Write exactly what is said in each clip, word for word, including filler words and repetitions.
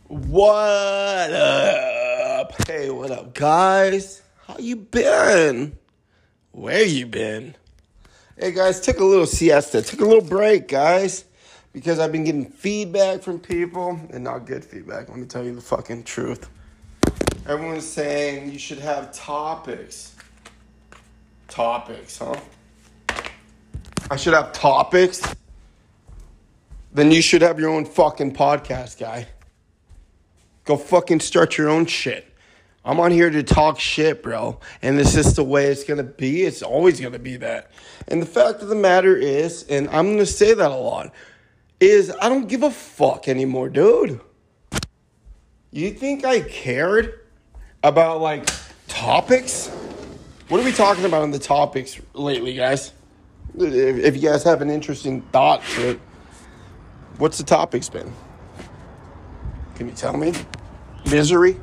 What up? Hey, what up, guys? How you been? Where you been? Hey, guys, took a little siesta. Took a little break, guys. Because I've been getting feedback from people. And not good feedback. Let me tell you the fucking truth. Everyone's saying you should have topics. Topics, huh? I should have topics? Then you should have your own fucking podcast, guy. Go fucking start your own shit. I'm on here to talk shit, bro. And this is the way it's going to be. It's always going to be that. And the fact of the matter is, and I'm going to say that a lot, is I don't give a fuck anymore, dude. You think I cared about, like, topics? What are we talking about in the topics lately, guys? If, if you guys have an interesting thought to it, what's the topics been? Can you tell me? Misery?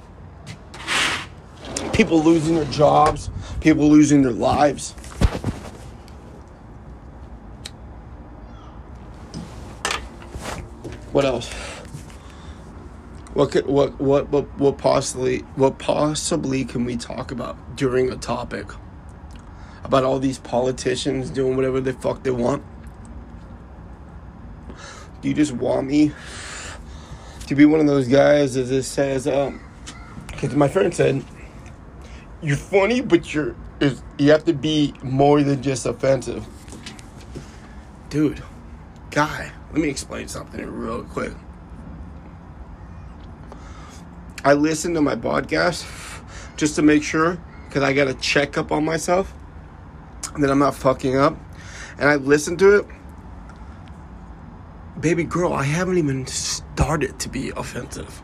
People losing their jobs? People losing their lives? What else? What could, what what what what possibly what possibly can we talk about during a topic? About all these politicians doing whatever the fuck they want? Do you just want me to be one of those guys that just says, um, because my friend said, you're funny, but you're, is, you have to be more than just offensive. Dude, guy, let me explain something real quick. I listen to my podcast just to make sure, because I got to check up on myself, that I'm not fucking up. And I listen to it. Baby girl, I haven't even started to be offensive.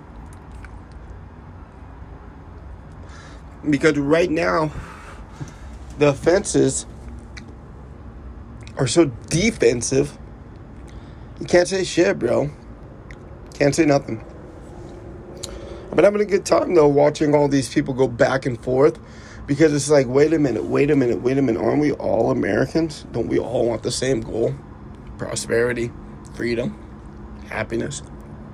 Because right now, the offenses are so defensive. You can't say shit, bro. Can't say nothing. I've been having a good time, though, watching all these people go back and forth. Because it's like, wait a minute, wait a minute, wait a minute. Aren't we all Americans? Don't we all want the same goal? Prosperity. Freedom, happiness.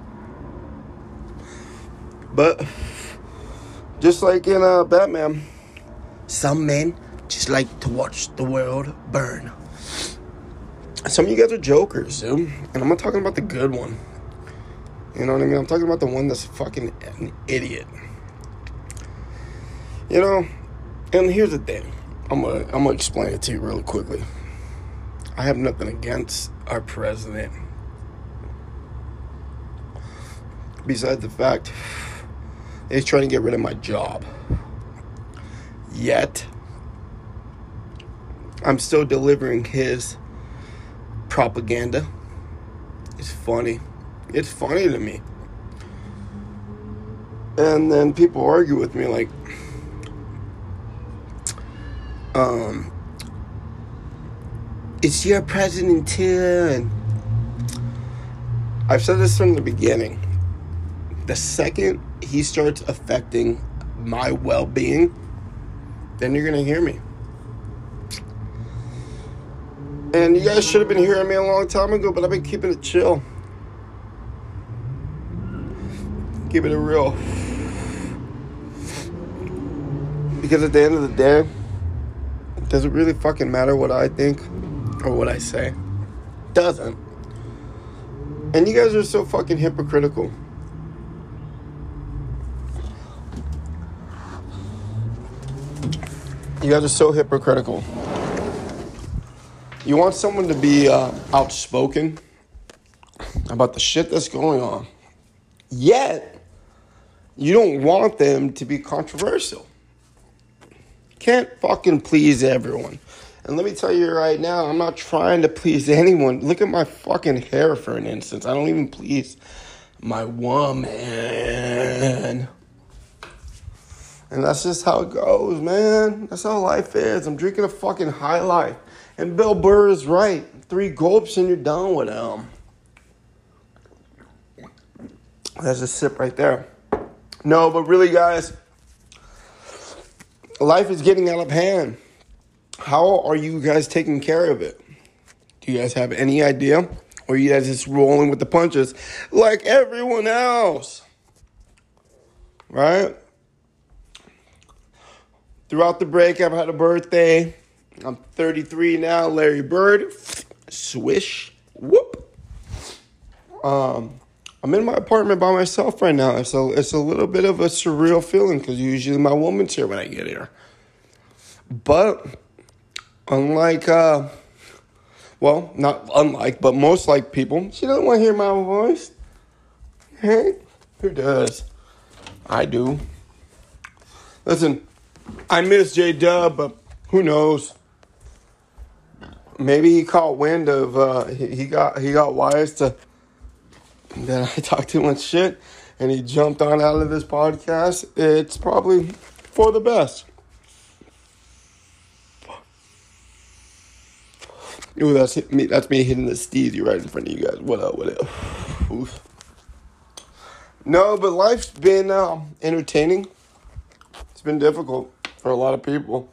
But just like in uh, Batman, some men just like to watch the world burn. Some of you guys are jokers, dude. And I'm not talking about the good one. You know what I mean? I'm talking about the one that's fucking an idiot. You know, and here's the thing. I'm gonna, I'm gonna explain it to you really quickly. I have nothing against our president. Besides the fact he's trying to get rid of my job. Yet, I'm still delivering his propaganda. It's funny. It's funny to me. And then people argue with me like, um, it's your president too. And I've said this from the beginning. The second he starts affecting my well-being, then you're going to hear me. And you guys should have been hearing me a long time ago, but I've been keeping it chill. Keeping it real. Because at the end of the day, does it really fucking matter what I think or what I say? Doesn't. And you guys are so fucking hypocritical. You guys are so hypocritical. You want someone to be uh, outspoken about the shit that's going on. Yet, you don't want them to be controversial. Can't fucking please everyone. And let me tell you right now, I'm not trying to please anyone. Look at my fucking hair, for an instance. I don't even please my woman. And that's just how it goes, man. That's how life is. I'm drinking a fucking High Life. And Bill Burr is right. Three gulps and you're done with him. That's a sip right there. No, but really, guys, life is getting out of hand. How are you guys taking care of it? Do you guys have any idea? Or are you guys just rolling with the punches like everyone else? right? Throughout the break, I've had a birthday. I'm thirty-three now, Larry Bird. Swish. Whoop. Um, I'm in my apartment by myself right now. It's a, it's a little bit of a surreal feeling because usually my woman's here when I get here. But unlike, uh, well, not unlike, but most like people, she doesn't want to hear my voice. Hey, who does? I do. Listen, I miss J-Dub, but who knows? Maybe he caught wind of, uh, he, he got he got wise to that I talk too much shit, and he jumped on out of this podcast. It's probably for the best. Ooh, that's me. That's me hitting the steezy right in front of you guys. What up? What up? Oof. No, but life's been um, entertaining. It's been difficult for a lot of people.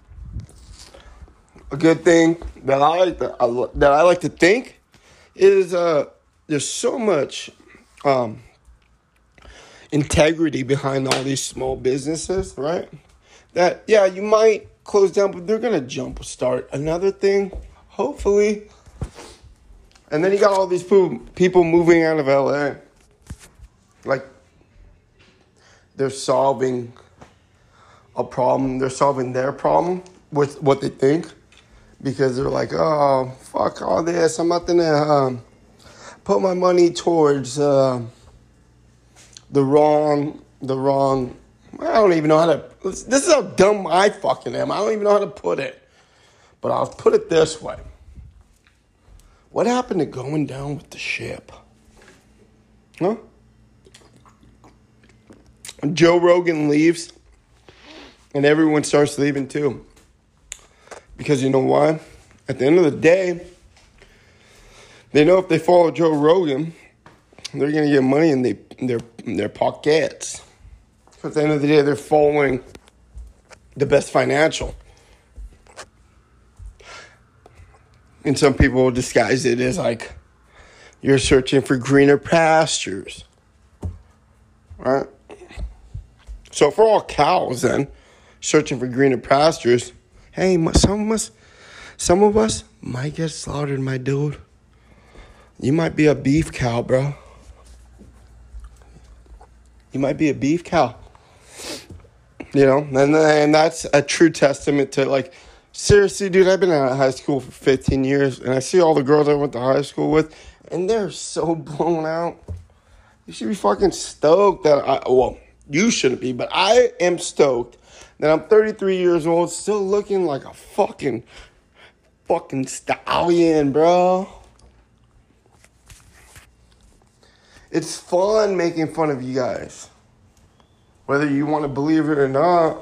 A good thing that I like to, uh, that I like to think is uh, there's so much um, integrity behind all these small businesses, right? That yeah, you might close down, but they're gonna jump start another thing, hopefully. And then you got all these people moving out of L A. Like they're solving a problem. They're solving their problem with what they think. Because they're like, oh, fuck all this. I'm not going to um, put my money towards uh, the wrong, the wrong, I don't even know how to, this is how dumb I fucking am. I don't even know how to put it. But I'll put it this way. What happened to going down with the ship? Huh? When Joe Rogan leaves, and everyone starts leaving too. Because you know why? At the end of the day, they know if they follow Joe Rogan, they're going to get money in, they, in, their, in their pockets. At the end of the day, they're following the best financial. And some people disguise it as like, you're searching for greener pastures. Right? So for all cows then, searching for greener pastures, hey, some of us, some of us might get slaughtered, my dude. You might be a beef cow, bro. You might be a beef cow. You know, and, and that's a true testament to, like, seriously, dude, I've been out of high school for fifteen years, and I see all the girls I went to high school with, and they're so blown out. You should be fucking stoked that I, well, you shouldn't be, but I am stoked that I'm thirty-three years old, still looking like a fucking, fucking stallion, bro. It's fun making fun of you guys. Whether you want to believe it or not.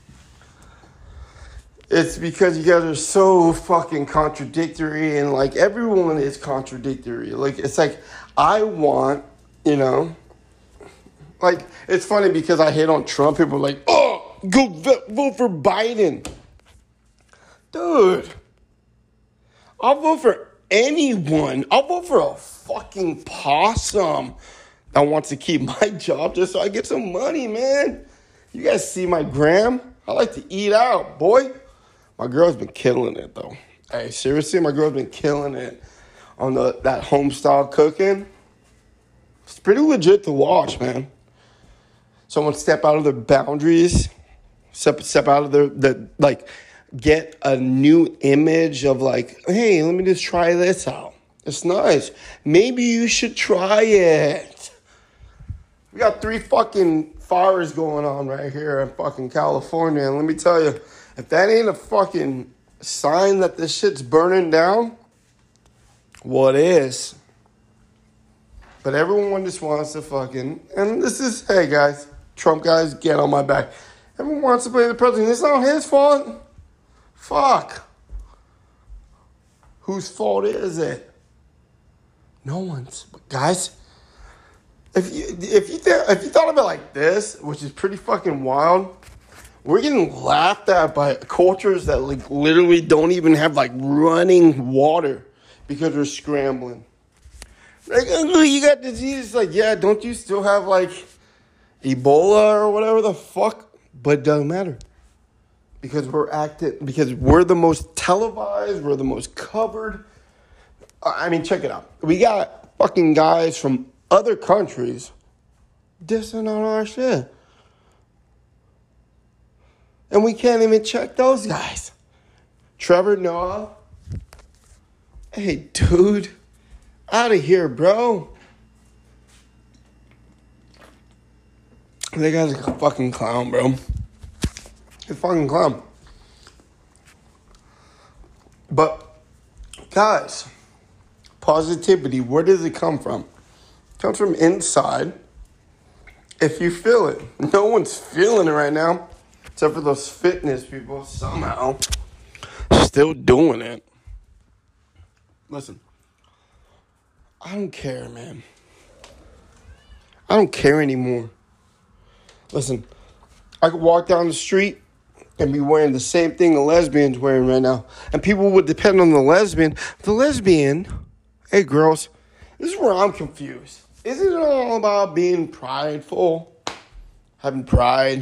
It's because you guys are so fucking contradictory, and like everyone is contradictory. Like, it's like, I want, you know, like, it's funny because I hate on Trump. People are like, oh, go vote for Biden. Dude, I'll vote for anyone. I'll vote for a fucking possum that wants to keep my job just so I get some money, man. You guys see my gram? I like to eat out, boy. My girl's been killing it, though. Hey, seriously, my girl's been killing it on the that home style cooking. It's pretty legit to watch, man. Someone step out of their boundaries, step step out of their, the, like, get a new image of, like, hey, let me just try this out. It's nice. Maybe you should try it. We got three fucking fires going on right here in fucking California, and let me tell you, if that ain't a fucking sign that this shit's burning down, what is? But everyone just wants to fucking, and this is, hey guys, Trump guys, get on my back. Everyone wants to play the president. It's not his fault. Fuck. Whose fault is it? No one's. But guys, if you if you th- if you thought of it like this, which is pretty fucking wild, we're getting laughed at by cultures that like literally don't even have like running water because we're scrambling. Like, oh, you got disease. Like, yeah, don't you still have like, Ebola or whatever the fuck, but it doesn't matter. Because we're acting, because we're the most televised, we're the most covered. I mean, check it out. We got fucking guys from other countries dissing on our shit. And we can't even check those guys. Trevor Noah. Hey, dude. Out of here, bro. That guy's a fucking clown, bro. He's a fucking clown. But, guys, positivity, where does it come from? It comes from inside. If you feel it. No one's feeling it right now. Except for those fitness people, somehow. Still doing it. Listen. I don't care, man. I don't care anymore. Listen. I could walk down the street and be wearing the same thing a lesbian's wearing right now. And people would depend on the lesbian. The lesbian, hey girls, this is where I'm confused. Isn't it all about being prideful? Having pride?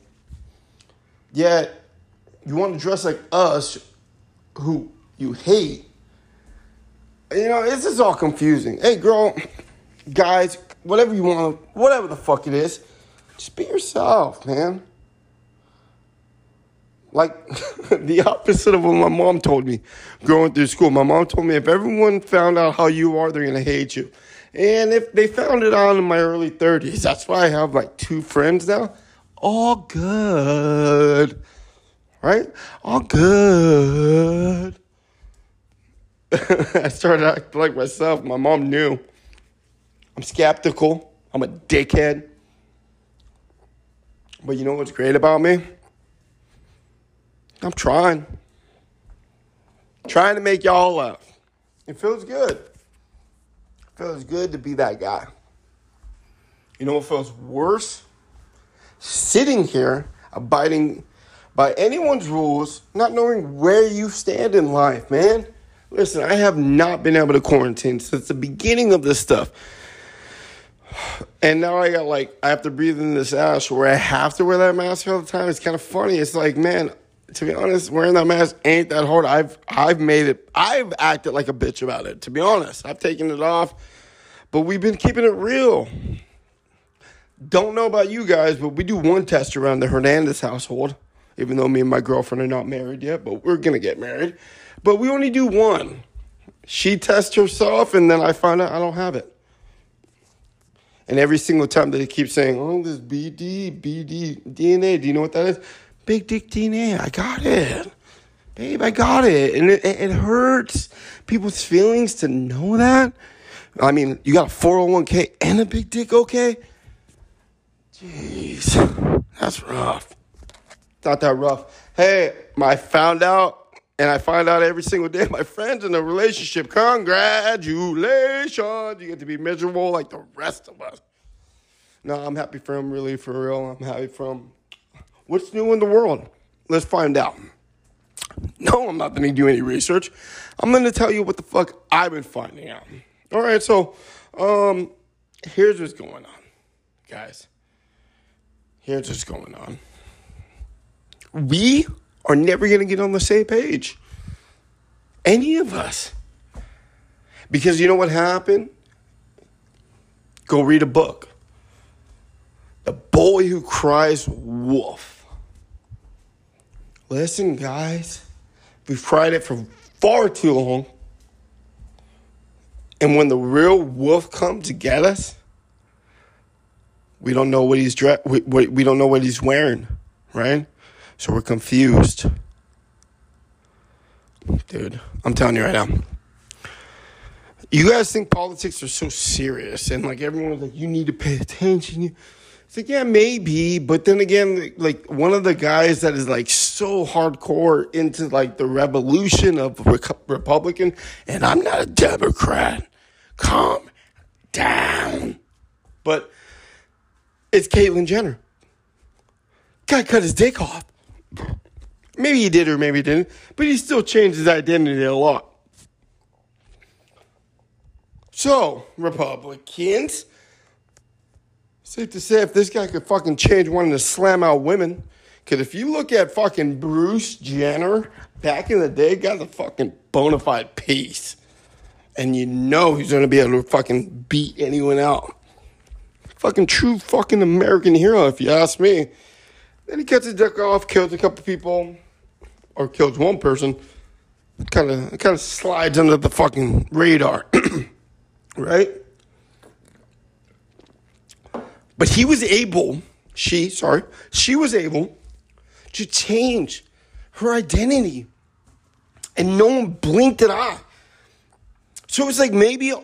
Yet, you want to dress like us, who you hate. You know, this is all confusing. Hey girl, guys, whatever you want, whatever the fuck it is, just be yourself, man. Like, the opposite of what my mom told me growing through school. My mom told me if everyone found out how you are, they're going to hate you. And if they found it out in my early thirties, that's why I have like two friends now. All good. Right? All good. I started acting like myself. My mom knew. I'm skeptical. I'm a dickhead. But you know what's great about me? I'm trying. Trying to make y'all laugh. It feels good. It feels good to be that guy. You know what feels worse? Sitting here, abiding by anyone's rules, not knowing where you stand in life, man. Listen, I have not been able to quarantine since the beginning of this stuff. And now I got like, I have to breathe in this ash where I have to wear that mask all the time. It's kind of funny. It's like, man, to be honest, wearing that mask ain't that hard. I've I've made it, I've acted like a bitch about it, to be honest. I've taken it off, but we've been keeping it real. Don't know about you guys, but we do one test around the Hernandez household, even though me and my girlfriend are not married yet, but we're going to get married. But we only do one. She tests herself, and then I find out I don't have it. And every single time they keep saying, oh, this B D, B D, D N A, do you know what that is? Big dick D N A, I got it. Babe, I got it. And it, it hurts people's feelings to know that. I mean, you got a four oh one k and a big dick, okay? Jeez, that's rough. Not that rough. Hey, I found out, and I find out every single day, my friend's in a relationship. Congratulations. You get to be miserable like the rest of us. No, I'm happy for him, really, for real. I'm happy for him. What's new in the world? Let's find out. No, I'm not going to do any research. I'm going to tell you what the fuck I've been finding out. All right, so um, here's what's going on, guys. Here's what's going on. We are never going to get on the same page. Any of us. Because you know what happened? Go read a book. The Boy Who Cries Wolf. Listen, guys. We've tried it for far too long. And when the real wolf comes to get us, we don't know what he's dre- we, we, we don't know what he's wearing, right? So we're confused. Dude, I'm telling you right now. You guys think politics are so serious and like everyone's like, you need to pay attention. It's like, yeah, maybe. But then again, like one of the guys that is like so hardcore into like the revolution of Re- Republican, and I'm not a Democrat. Calm down. But it's Caitlyn Jenner. Guy cut his dick off. Maybe he did or maybe he didn't. But he still changed his identity a lot. So, Republicans, Safe to say, if this guy could fucking change wanting to slam out women, because if you look at fucking Bruce Jenner back in the day, guy's a fucking bona fide piece. And you know he's going to be able to fucking beat anyone out. Fucking true fucking American hero, if you ask me. Then he cuts his dick off, kills a couple people, or kills one person. Kind of kind of slides under the fucking radar. Right? But he was able, she, sorry, she was able to change her identity. And no one blinked an eye. So it's like maybe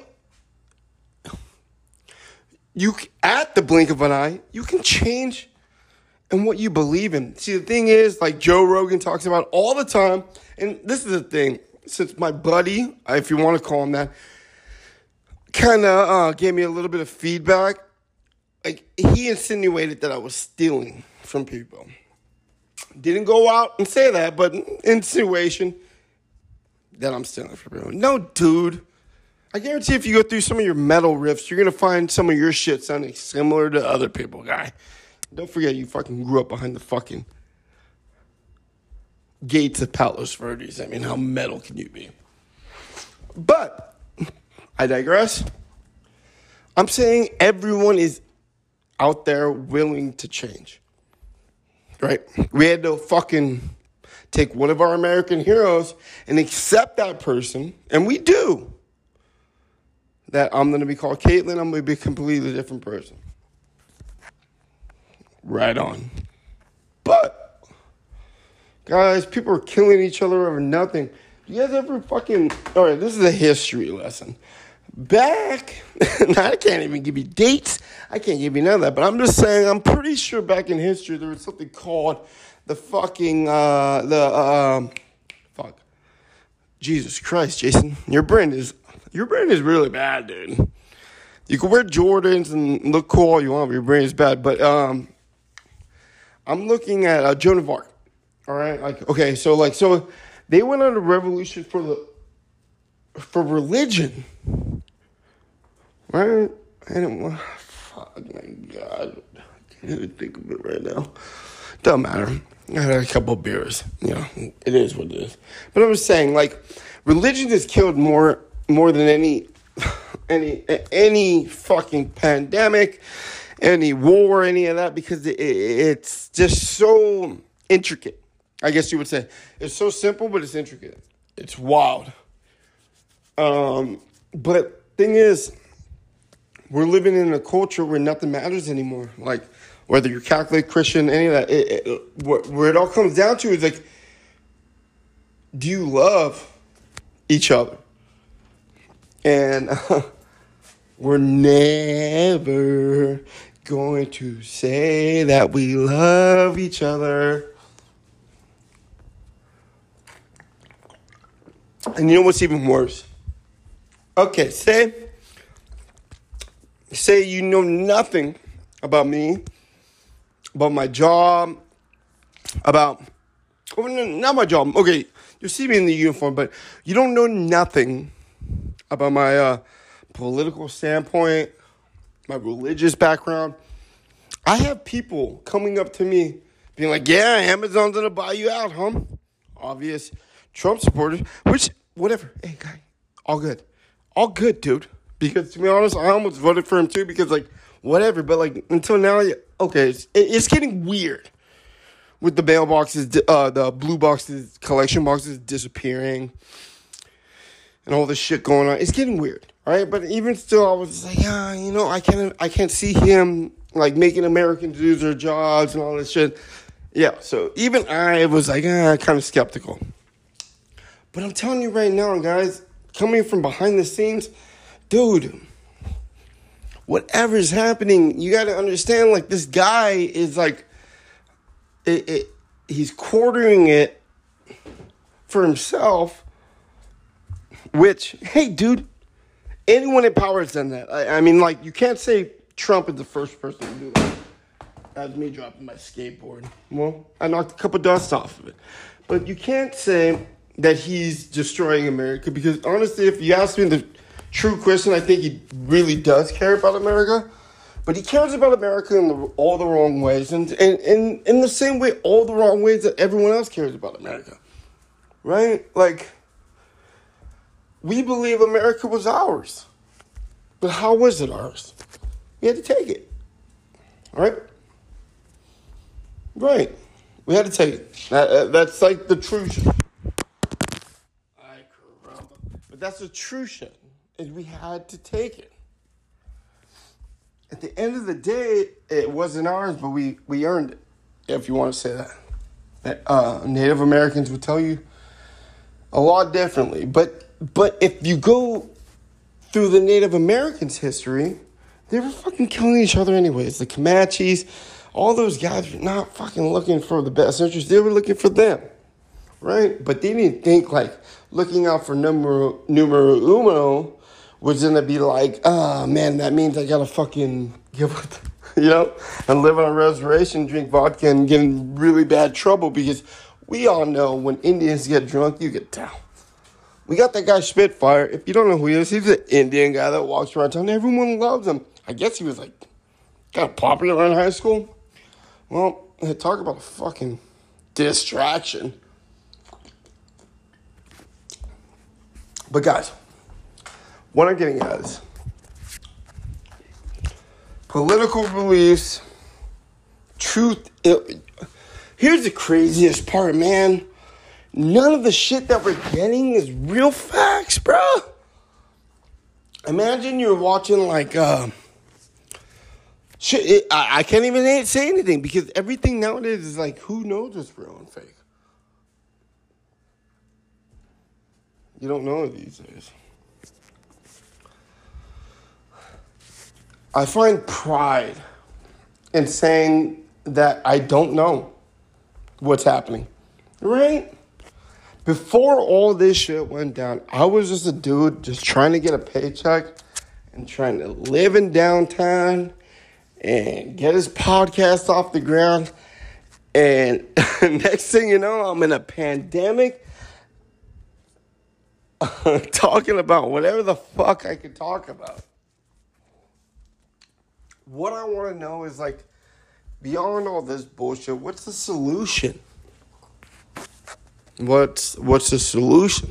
you, at the blink of an eye, you can change in what you believe in. See, the thing is, like Joe Rogan talks about all the time, and this is the thing, since my buddy, if you want to call him that, kind of uh, gave me a little bit of feedback, like he insinuated that I was stealing from people. Didn't go out and say that, but insinuation that I'm stealing from people. No, dude. I guarantee if you go through some of your metal riffs, you're going to find some of your shit sounding similar to other people, guy. Don't forget you fucking grew up behind the fucking gates of Palos Verdes. I mean, how metal can you be? But, I digress. I'm saying everyone is out there willing to change. Right? We had to fucking take one of our American heroes and accept that person, and we do. That I'm going to be called Caitlyn, I'm going to be a completely different person. Right on. But, guys, people are killing each other over nothing. You guys ever fucking... All right, this is a history lesson. Back... I can't even give you dates. I can't give you none of that. But I'm just saying, I'm pretty sure back in history there was something called the fucking... Uh, the... Um, fuck. Jesus Christ, Jason. Your brain is... Your brain is really bad, dude. You can wear Jordans and look cool all you want, but your brain is bad. But um, I'm looking at uh, Joan of Arc. All right, like okay, so like so they went on a revolution for the for religion, right? I don't. Fuck my God, I can't even think of it right now. Doesn't matter. I had a couple of beers. You know, it is what it is. But I was saying, like, religion has killed more. More than any, any, any fucking pandemic, any war, any of that, because it, it's just so intricate. I guess you would say it's so simple, but it's intricate. It's wild. Um, but thing is, we're living in a culture where nothing matters anymore. Like whether you're Catholic, Christian, any of that. It, it, where it all comes down to is like, do you love each other? And uh, we're never going to say that we love each other. And you know what's even worse? Okay, say, say you know nothing about me, about my job, about, well, not my job. Okay, you see me in the uniform, but you don't know nothing about my uh, political standpoint, my religious background. I have people coming up to me being like, yeah, Amazon's going to buy you out, huh? Obvious Trump supporters, which, whatever. Hey, guy, all good. All good, dude. Because, to be honest, I almost voted for him, too, because, like, whatever. But, like, until now, okay, it's, it's getting weird with the mailboxes, uh, the blue boxes, collection boxes disappearing. And all this shit going on. It's getting weird, right? But even still, I was like, yeah, you know, I can't, I can't see him, like, making Americans lose their jobs and all this shit. Yeah, so even I was like, eh, kind of skeptical. But I'm telling you right now, guys, coming from behind the scenes, dude, whatever's happening, you got to understand, like, this guy is, like, it, it, he's quartering it for himself. Which, hey, dude, anyone in power has done that. I, I mean, like, you can't say Trump is the first person to do that. That was me dropping my skateboard. Well, I knocked a couple dust off of it. But you can't say that he's destroying America because, honestly, if you ask me the true question, I think he really does care about America. But he cares about America in the, all the wrong ways. And in and, in the same way, all the wrong ways that everyone else cares about America. Right? Like, we believe America was ours. But how was it ours? We had to take it. All right? Right. We had to take it. That, that's like the true shit. But that's the true shit. Is we had to take it. At the end of the day, it wasn't ours, but we, we earned it, if you want to say that. Uh, Native Americans would tell you a lot differently. But but if you go through the Native Americans' history, they were fucking killing each other anyways. The Comanches, all those guys were not fucking looking for the best interest. They were looking for them, right? But they didn't think, like, looking out for numero, numero uno was going to be like, ah, oh, man, that means I got to fucking give up, you know, and live on a reservation, drink vodka, and get in really bad trouble, because we all know when Indians get drunk, you get down. We got that guy Spitfire. If you don't know who he is, he's an Indian guy that walks around town. Everyone loves him. I guess he was, like, kind of popular in high school. Well, talk about a fucking distraction. But, guys, what I'm getting at is political beliefs, truth. It, here's the craziest part, man. None of the shit that we're getting is real facts, bro. Imagine you're watching, like, uh, shit. It, I, I can't even say anything, because everything nowadays is like, who knows what's real and fake? You don't know these days. I find pride in saying that I don't know what's happening, right? Before all this shit went down, I was just a dude just trying to get a paycheck and trying to live in downtown and get his podcast off the ground. And next thing you know, I'm in a pandemic talking about whatever the fuck I could talk about. What I want to know is, like, beyond all this bullshit, what's the solution? What's what's the solution?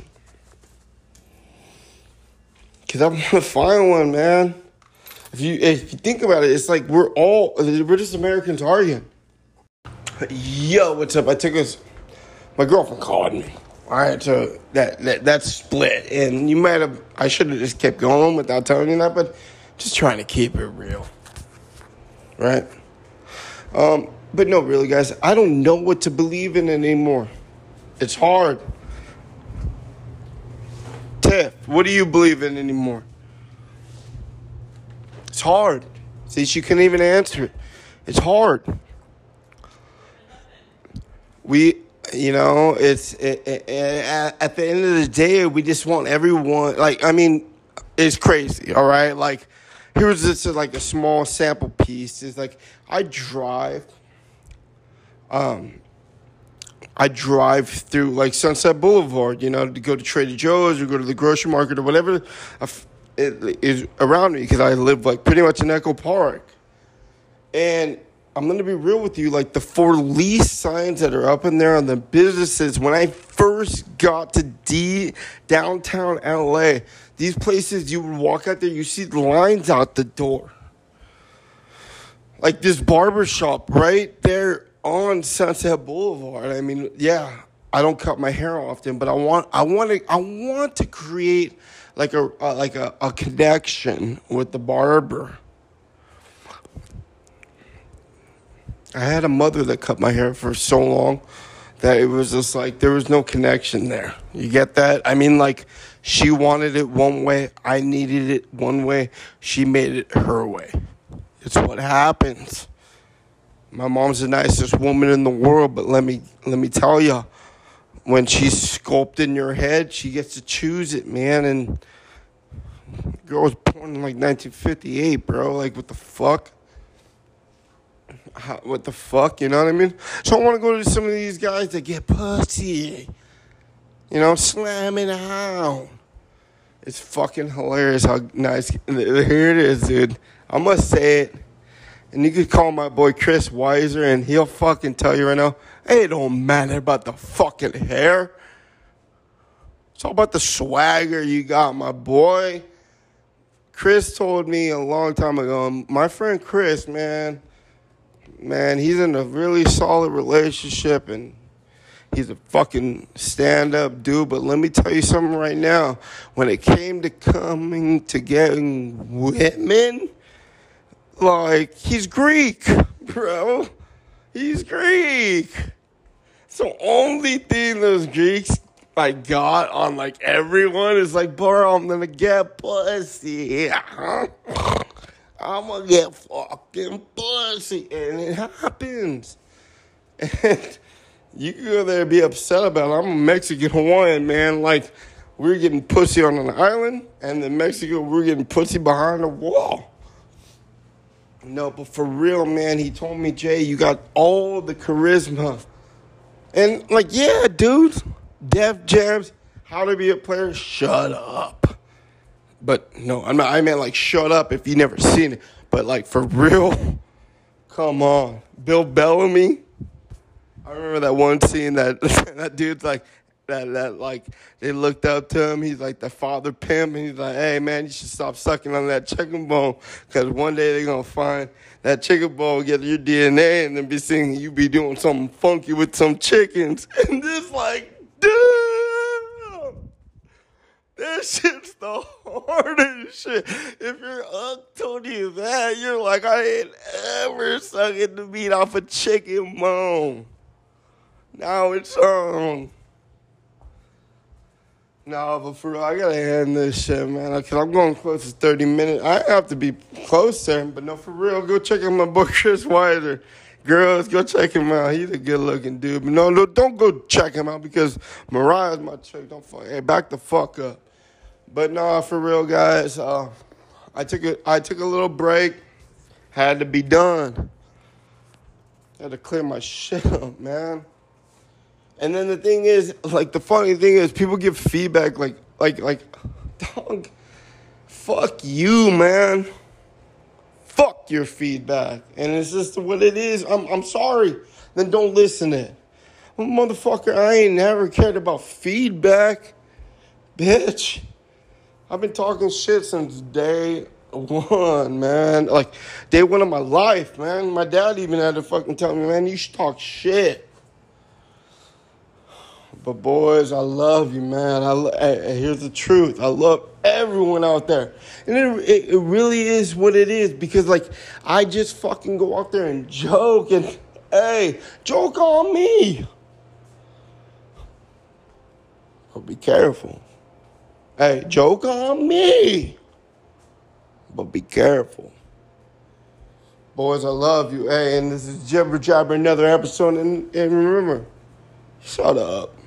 Because I want to find one, man. If you if you think about it, it's like we're all, we're just Americans arguing. Yo, what's up? I took this, my girlfriend called me. All right, so that, that that's split. And you might have, I should have just kept going without telling you that, but just trying to keep it real. Right? Um, but no, really, guys, I don't know what to believe in anymore. It's hard. Tiff, what do you believe in anymore? It's hard. See, she couldn't even answer it. It's hard. We, you know, it's it, it, it, at the end of the day, we just want everyone, like, I mean, it's crazy, all right? Like, here's just like a small sample piece. It's like, I drive, um, I drive through, like, Sunset Boulevard, you know, to go to Trader Joe's or go to the grocery market or whatever is around me, because I live, like, pretty much in Echo Park. And I'm going to be real with you, like, the for lease signs that are up in there on the businesses, when I first got to D downtown L A, these places, you would walk out there, you see the lines out the door. Like this barber shop right there on Sunset Boulevard. I mean, yeah, I don't cut my hair often, but I want, I want to, I want to create like a, uh, like a, a connection with the barber. I had a mother that cut my hair for so long that it was just like there was no connection there. You get that? I mean, like, she wanted it one way. I needed it one way. She made it her way. It's what happens. My mom's the nicest woman in the world, but let me let me tell you, when she's sculpting your head, she gets to choose it, man. And the girl was born in like nineteen fifty-eight, bro. Like, what the fuck? How, what the fuck? You know what I mean? So I want to go to some of these guys that get pussy. You know, slamming around. It's fucking hilarious how nice. Here it is, dude. I must say it. And you could call my boy Chris Weiser, and he'll fucking tell you right now, hey, it don't matter about the fucking hair. It's all about the swagger you got, my boy. Chris told me a long time ago, my friend Chris, man, man, he's in a really solid relationship, and he's a fucking stand-up dude. But let me tell you something right now. When it came to coming to getting women, like, he's Greek, bro. He's Greek. It's the only thing those Greeks, like, got on, like, everyone is like, bro, I'm gonna get pussy. I'm gonna get fucking pussy. And it happens. And you can go there and be upset about it. I'm a Mexican Hawaiian, man. Like, we're getting pussy on an island, and in Mexico, we're getting pussy behind a wall. No, but for real, man, he told me, Jay, you got all the charisma. And, like, yeah, dude, Def Jams, How to Be a Player, shut up. But, no, I'm not, I meant, like, shut up if you never seen it. But, like, for real, come on. Bill Bellamy, I remember that one scene that that dude's like, that, that, like, they looked up to him. He's like the father pimp. And he's like, hey, man, you should stop sucking on that chicken bone. Because one day they're going to find that chicken bone, get your D N A, and then be seeing you be doing something funky with some chickens. And this, like, dude, that shit's the hardest shit. If your uncle told you that, you're like, I ain't ever sucking the meat off a chicken bone. Now it's on. No, but for real, I gotta end this shit, man. Because I'm going close to thirty minutes. I have to be closer, but no, for real, go check out my boy Chris Weiser. Girls, go check him out. He's a good-looking dude. But no, no, don't go check him out because Mariah's my chick. Don't fuck. Hey, back the fuck up. But no, for real, guys. Uh, I took a, I took a little break. Had to be done. Had to clear my shit up, man. And then the thing is, like, the funny thing is, people give feedback, like, like, like, dog, fuck you, man. Fuck your feedback. And it's just what it is. I'm, I'm sorry. Then don't listen to it. Well, motherfucker, I ain't never cared about feedback, bitch. I've been talking shit since day one, man. Like, day one of my life, man. My dad even had to fucking tell me, man, you should talk shit. But boys, I love you, man. I lo- hey, here's the truth. I love everyone out there. And it, it, it really is what it is. Because, like, I just fucking go out there and joke. And, hey, joke on me. But be careful. Hey, joke on me. But be careful. Boys, I love you. Hey, and this is Jibber Jabber, another episode. And, and remember, shut up.